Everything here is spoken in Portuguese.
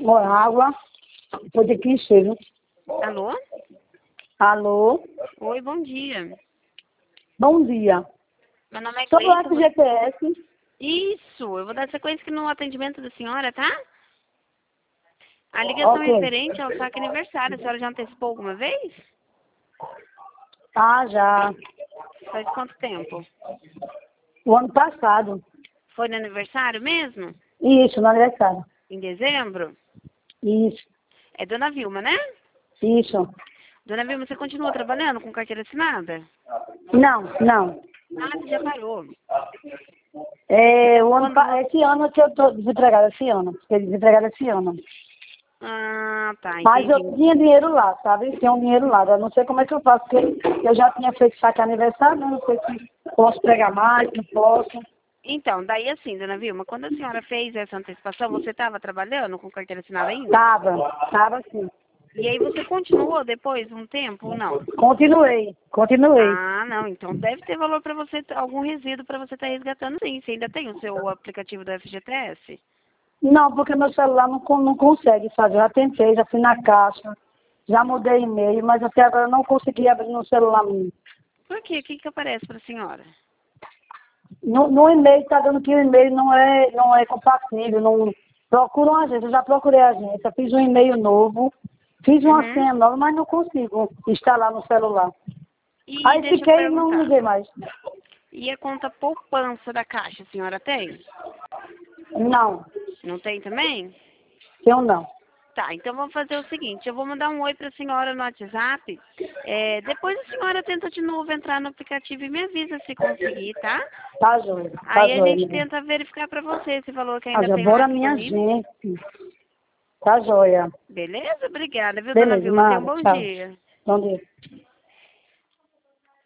Água. Depois de que encher, viu? Alô? Alô? Oi, bom dia. Bom dia. Meu nome é Sobre o Cleiton. FGTS, Isso, eu vou dar sequência aqui no atendimento da senhora, tá? A ligação é ok. referente ao saque aniversário. A senhora já antecipou alguma vez? Ah, já. Faz quanto tempo? O ano passado. Foi no aniversário mesmo? Isso, no aniversário. Em dezembro? Isso, É Dona Vilma, né? isso. Dona Vilma, você continua trabalhando com carteira assinada? Não, não. Ah, você já parou. Esse ano que eu tô desempregada, esse ano. Fiquei desempregada esse ano. Ah, tá, Mas eu entendi. tinha dinheiro lá, sabe? Tinha um dinheiro lá. Eu não sei como é que eu faço, porque eu já tinha feito saque aniversário, né? Não sei se posso pregar mais, não posso. Então, daí assim, Dona Vilma, quando a senhora fez essa antecipação, você estava trabalhando com carteira assinada ainda? Tava sim. E aí você continuou depois, um tempo ou não? Continuei. Ah, não, então deve ter valor para você, algum resíduo para você estar resgatando sim. Você ainda tem o seu aplicativo do FGTS? Não, porque meu celular não consegue fazer. Já tentei, já fui na caixa, já mudei e-mail, mas até agora eu não consegui abrir no celular meu. Por quê? O que que aparece para a senhora? No e-mail está dando que o e-mail não é compatível. Não, procura uma agência, eu já procurei a agência, fiz um e-mail novo, fiz uma Uhum. senha nova, mas não consigo instalar no celular. E Aí deixa eu fiquei e não perguntar. liguei mais. E a conta poupança da Caixa, a senhora tem? Não, Não tem também? eu não. Tá, então vamos fazer o seguinte, eu vou mandar um oi para a senhora no WhatsApp. Depois a senhora tenta de novo entrar no aplicativo e me avisa se conseguir, tá? Tá Aí a joia, gente menina. tenta verificar para você esse valor que Tá ainda joia, tem lá bora minha disponível. gente. Tá joia. Beleza? Obrigada, viu, dona Beleza, Vilma? Tenha um nada, bom tchau. dia. Bom dia.